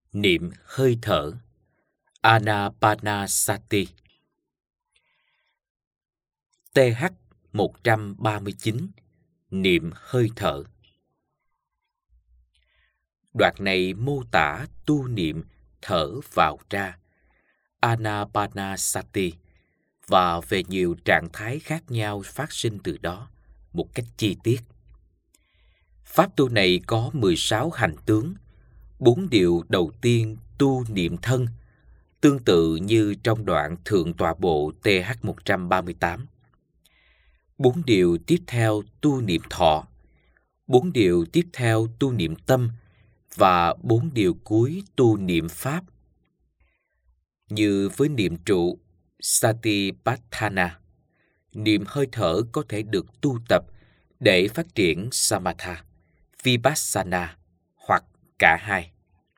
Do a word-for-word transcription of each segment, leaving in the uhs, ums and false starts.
Niệm hơi thở Anapanasati. T H một trăm ba mươi chín. Niệm hơi thở. Đoạn này mô tả tu niệm thở vào ra Anapanasati và về nhiều trạng thái khác nhau phát sinh từ đó một cách chi tiết. Pháp tu này có mười sáu hành tướng. Bốn điều đầu tiên tu niệm thân, tương tự như trong đoạn Thượng Tọa Bộ T H một trăm ba mươi tám. Bốn điều tiếp theo tu niệm thọ, bốn điều tiếp theo tu niệm tâm và bốn điều cuối tu niệm pháp. Như với niệm trụ Satipatthana, niệm hơi thở có thể được tu tập để phát triển Samatha, Vipassana hoặc cả hai.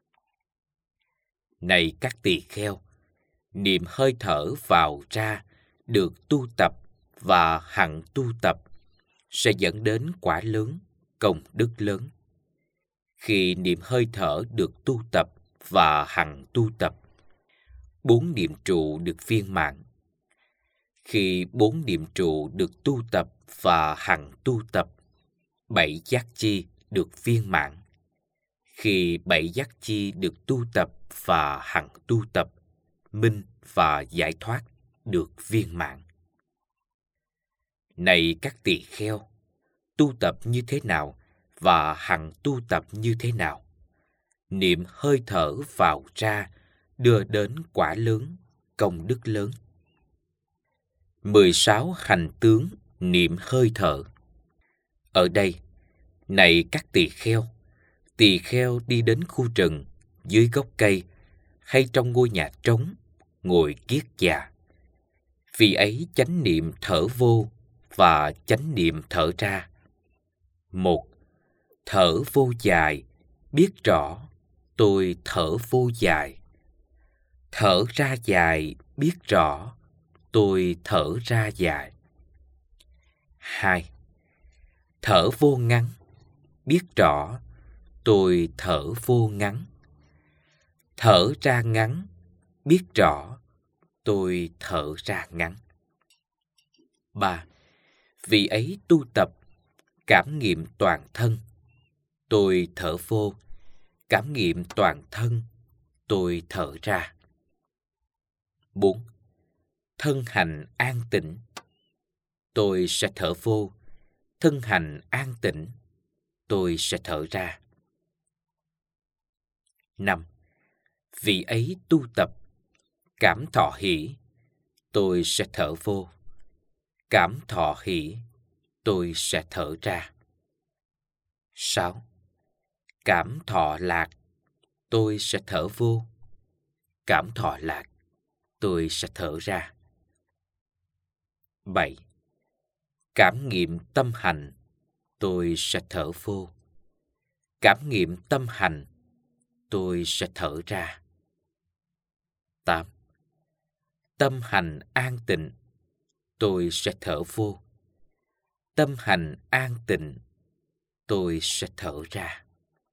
Này các tỳ kheo, niệm hơi thở vào ra được tu tập và hằng tu tập sẽ dẫn đến quả lớn, công đức lớn. Khi niệm hơi thở được tu tập và hằng tu tập, bốn niệm trụ được viên mãn. Khi bốn niệm trụ được tu tập và hằng tu tập, bảy giác chi được viên mãn. Khi bảy giác chi được tu tập và hằng tu tập, minh và giải thoát được viên mãn. Này các tỳ kheo, tu tập như thế nào và hằng tu tập như thế nào? Niệm hơi thở vào ra đưa đến quả lớn, công đức lớn. mười sáu hành tướng niệm hơi thở. Ở đây, này các tỳ kheo, tỳ kheo đi đến khu rừng, dưới gốc cây hay trong ngôi nhà trống, ngồi kiết già. Vì ấy chánh niệm thở vô và chánh niệm thở ra. Một, thở vô dài, biết rõ tôi thở vô dài. Thở ra dài, biết rõ tôi thở ra dài. Hai, thở vô ngắn, biết rõ tôi thở vô ngắn. Thở ra ngắn, biết rõ tôi thở ra ngắn. Ba, vì ấy tu tập, cảm nghiệm toàn thân, tôi thở vô, cảm nghiệm toàn thân, tôi thở ra. Bốn, thân hành an tĩnh, tôi sẽ thở vô, thân hành an tĩnh, tôi sẽ thở ra. Năm, vì ấy tu tập, cảm thọ hỷ, tôi sẽ thở vô, cảm thọ hỷ, tôi sẽ thở ra. Sáu, cảm thọ lạc, tôi sẽ thở vô, cảm thọ lạc, tôi sẽ thở ra. Bảy, cảm nghiệm tâm hành, tôi sẽ thở vô, cảm nghiệm tâm hành, tôi sẽ thở ra. Tám, tâm hành an tịnh, tôi sẽ thở vô, tâm hành an tịnh, tôi sẽ thở ra.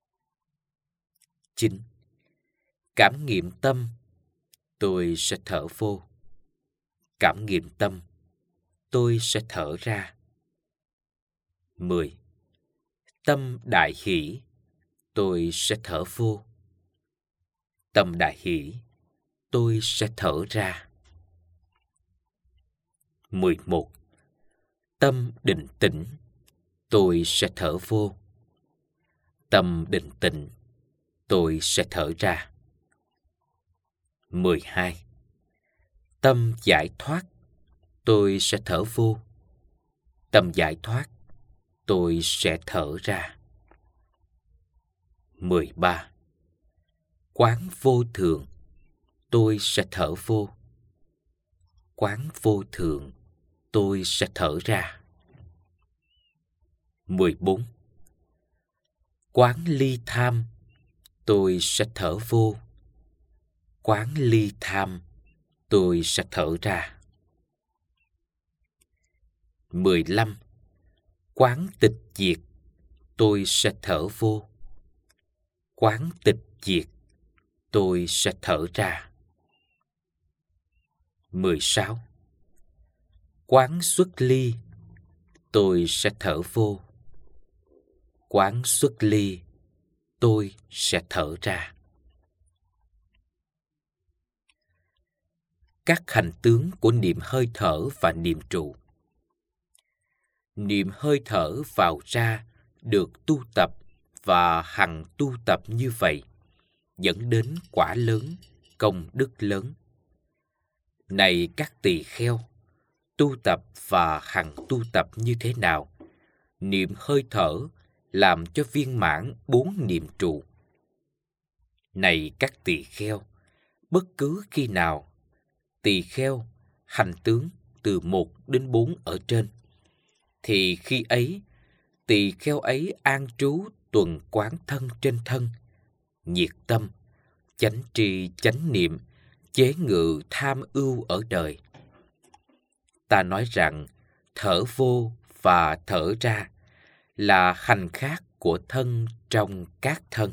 Chín, cảm nghiệm tâm, tôi sẽ thở vô, cảm nghiệm tâm, tôi sẽ thở ra. Mười, tâm đại hỷ, tôi sẽ thở vô, tâm đại hỷ, tôi sẽ thở ra. Mười một, tâm định tĩnh, tôi sẽ thở vô, tâm định tĩnh, tôi sẽ thở ra. Mười hai, tâm giải thoát, tôi sẽ thở vô, tâm giải thoát, tôi sẽ thở ra. Mười ba, quán vô thường, tôi sẽ thở vô, quán vô thường, tôi sẽ thở ra. Mười bốn, quán ly tham, tôi sẽ thở vô, quán ly tham, tôi sẽ thở ra. Mười lăm, quán tịch diệt, tôi sẽ thở vô, quán tịch diệt, tôi sẽ thở ra. mười sáu. Quán xuất ly, tôi sẽ thở vô. Quán xuất ly, tôi sẽ thở ra. Các hành tướng của niệm hơi thở và niệm trụ. Niệm hơi thở vào ra được tu tập và hằng tu tập như vậy, dẫn đến quả lớn, công đức lớn. Này các tỳ kheo, tu tập và hằng tu tập như thế nào? Niệm hơi thở làm cho viên mãn bốn niệm trụ. Này các tỳ kheo, bất cứ khi nào tỳ kheo hành tướng từ một đến bốn ở trên, thì khi ấy tỳ kheo ấy an trú tuần quán thân trên thân, nhiệt tâm, chánh tri chánh niệm, chế ngự tham ưu ở đời. Ta nói rằng thở vô và thở ra là hành khác của thân trong các thân.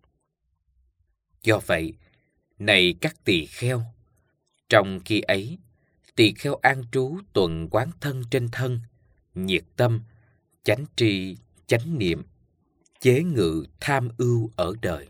Do vậy, này các tỳ kheo, trong khi ấy, tỳ kheo an trú tuần quán thân trên thân, nhiệt tâm, chánh tri, chánh niệm, chế ngự tham ưu ở đời.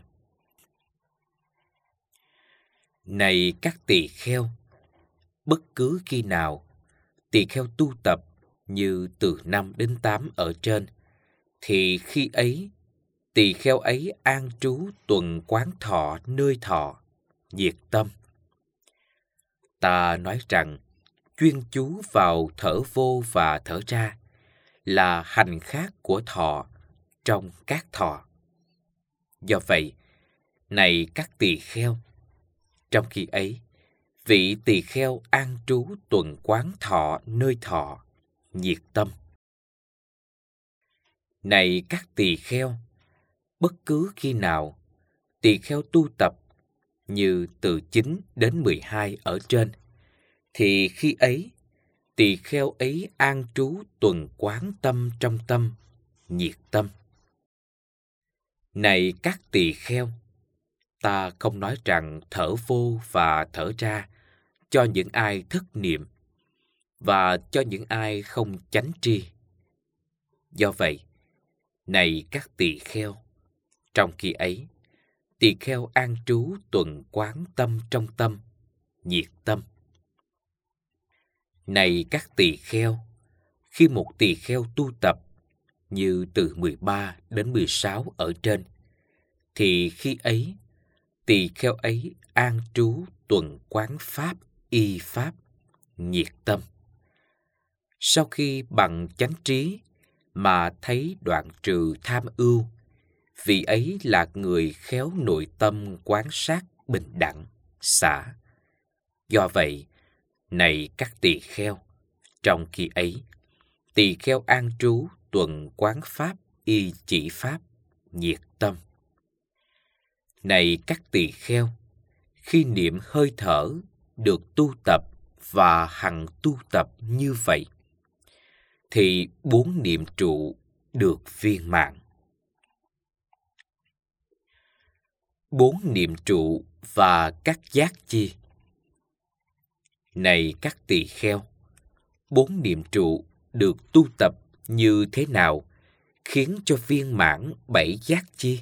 Này các tỳ kheo, bất cứ khi nào tỳ kheo tu tập như từ năm đến tám ở trên, thì khi ấy tỳ kheo ấy an trú tuần quán thọ nơi thọ, nhiệt tâm. Ta nói rằng chuyên chú vào thở vô và thở ra là hành khác của thọ trong các thọ. Do vậy, này các tỳ kheo, trong khi ấy, vị tỳ kheo an trú tuần quán thọ nơi thọ, nhiệt tâm. Này các tỳ kheo, bất cứ khi nào tỳ kheo tu tập như từ chín đến mười hai ở trên, thì khi ấy tỳ kheo ấy an trú tuần quán tâm trong tâm, nhiệt tâm. Này các tỳ kheo, ta không nói rằng thở vô và thở ra cho những ai thức niệm và cho những ai không chánh tri. Do vậy, này các tỳ kheo, trong khi ấy, tỳ kheo an trú tuần quán tâm trong tâm, nhiệt tâm. Này các tỳ kheo, khi một tỳ kheo tu tập như từ mười ba đến mười sáu ở trên, thì khi ấy tỳ kheo ấy an trú tuần quán pháp y pháp, nhiệt tâm. Sau khi bằng chánh trí mà thấy đoạn trừ tham ưu, vị ấy là người khéo nội tâm quán sát bình đẳng, xả. Do vậy, này các tỳ kheo, trong khi ấy, tỳ kheo an trú tuần quán pháp y chỉ pháp, nhiệt tâm. Này các tỳ kheo, khi niệm hơi thở được tu tập và hằng tu tập như vậy, thì bốn niệm trụ được viên mãn. Bốn niệm trụ và các giác chi. Này các tỳ kheo, bốn niệm trụ được tu tập như thế nào khiến cho viên mãn bảy giác chi?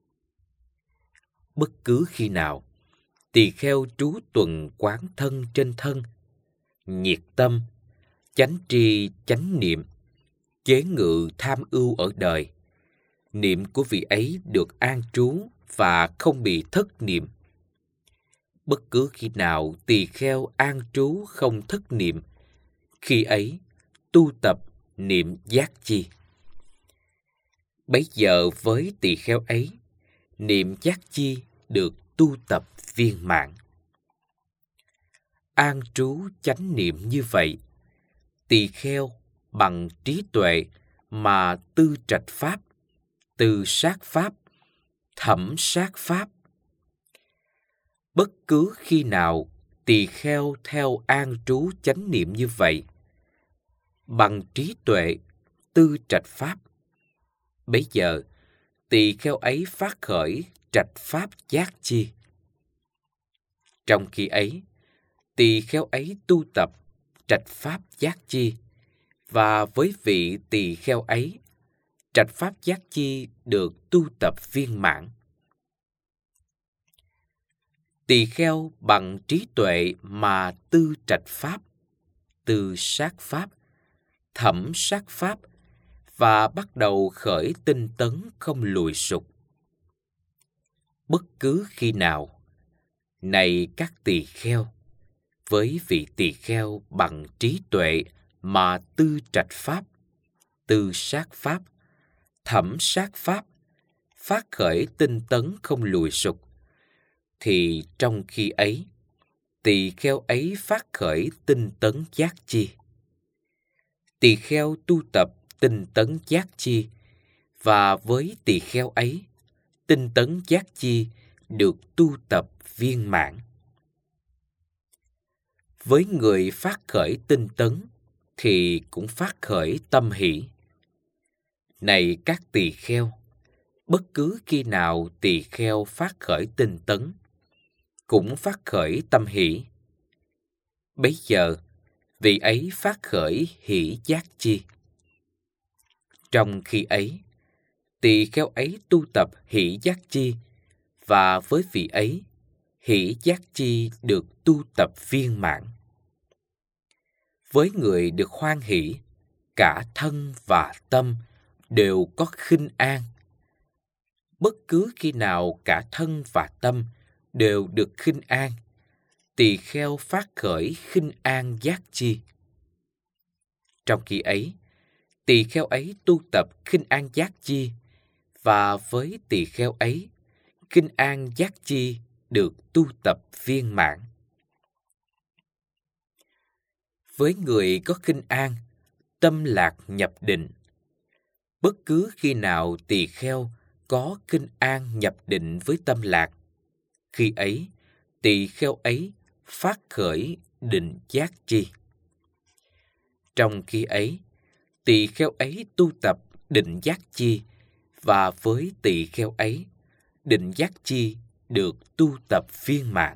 Bất cứ khi nào tỳ kheo trú tuần quán thân trên thân, nhiệt tâm, chánh tri chánh niệm, chế ngự tham ưu ở đời, niệm của vị ấy được an trú và không bị thất niệm. Bất cứ khi nào tỳ kheo an trú không thất niệm, khi ấy tu tập niệm giác chi. Bấy giờ với tỳ kheo ấy, niệm giác chi được tu tập viên mãn. An trú chánh niệm như vậy, tỳ kheo bằng trí tuệ mà tư trạch pháp, từ sát pháp, thẩm sát pháp. Bất cứ khi nào tỳ kheo theo an trú chánh niệm như vậy, bằng trí tuệ tư trạch pháp, bấy giờ tỳ kheo ấy phát khởi trạch pháp giác chi. Trong khi ấy, tỳ kheo ấy tu tập trạch pháp giác chi, và với vị tỳ kheo ấy, trạch pháp giác chi được tu tập viên mãn. Tỳ kheo bằng trí tuệ mà tư trạch pháp, tư sát pháp, thẩm sát pháp, và bắt đầu khởi tinh tấn không lùi sụp. Bất cứ khi nào, này các tỳ kheo, với vị tỳ kheo bằng trí tuệ mà tư trạch pháp, tư sát pháp, thẩm sát pháp, phát khởi tinh tấn không lùi sụp, thì trong khi ấy, tỳ kheo ấy phát khởi tinh tấn giác chi. Tỳ kheo tu tập tinh tấn giác chi, và với tỳ kheo ấy, tinh tấn giác chi được tu tập viên mãn. Với người phát khởi tinh tấn thì cũng phát khởi tâm hỷ. Này các tỳ kheo, bất cứ khi nào tỳ kheo phát khởi tinh tấn, cũng phát khởi tâm hỷ. Bấy giờ, vị ấy phát khởi hỷ giác chi. Trong khi ấy, tỳ kheo ấy tu tập hỷ giác chi, và với vị ấy, hỷ giác chi được tu tập viên mãn. Với người được hoan hỷ, cả thân và tâm đều có khinh an. Bất cứ khi nào cả thân và tâm đều được khinh an, tỳ kheo phát khởi khinh an giác chi. Trong khi ấy, tỳ kheo ấy tu tập khinh an giác chi, và với tỳ kheo ấy, khinh an giác chi được tu tập viên mãn. Với người có khinh an, tâm lạc nhập định. Bất cứ khi nào tỳ kheo có khinh an nhập định với tâm lạc, khi ấy, tỳ kheo ấy phát khởi định giác chi. Trong khi ấy, tỳ kheo ấy tu tập định giác chi, và với tỳ kheo ấy, định giác chi được tu tập viên mãn.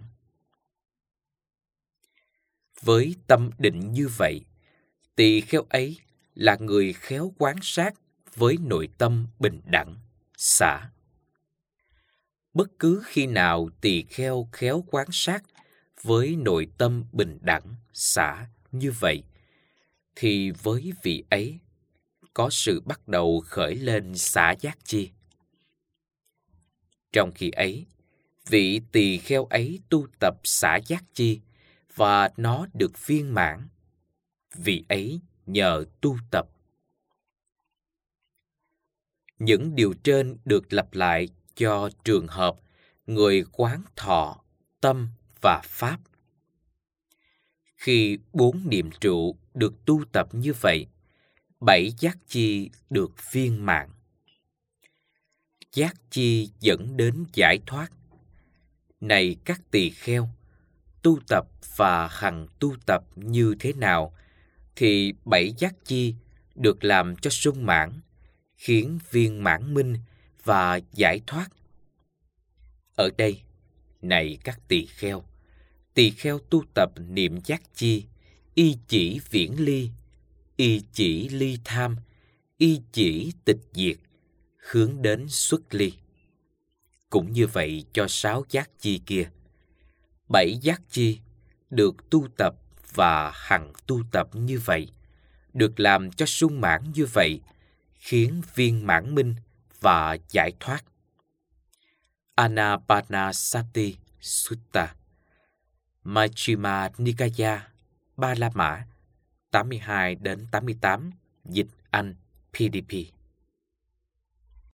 Với tâm định như vậy, tỳ kheo ấy là người khéo quán sát với nội tâm bình đẳng, xả. Bất cứ khi nào tỳ kheo khéo quán sát với nội tâm bình đẳng, xả như vậy, thì với vị ấy có sự bắt đầu khởi lên xả giác chi. Trong khi ấy, vị tỳ kheo ấy tu tập xả giác chi, và nó được viên mãn. Vị ấy nhờ tu tập. Những điều trên được lặp lại cho trường hợp người quán thọ, tâm và pháp. Khi bốn niệm trụ được tu tập như vậy, bảy giác chi được viên mãn. Giác chi dẫn đến giải thoát. Này các tỳ kheo, tu tập và hằng tu tập như thế nào, thì bảy giác chi được làm cho sung mãn, khiến viên mãn minh và giải thoát. Ở đây, này các tỳ kheo, tỳ kheo tu tập niệm giác chi, y chỉ viễn ly, y chỉ ly tham, y chỉ tịch diệt, hướng đến xuất ly. Cũng như vậy cho sáu giác chi kia. Bảy giác chi được tu tập và hằng tu tập như vậy, được làm cho sung mãn như vậy, khiến viên mãn minh và giải thoát. Anapanasati Sutta, Majjhima Nikaya, Ba La Mã, tám mươi hai đến tám mươi tám, dịch Anh, pê đê pê.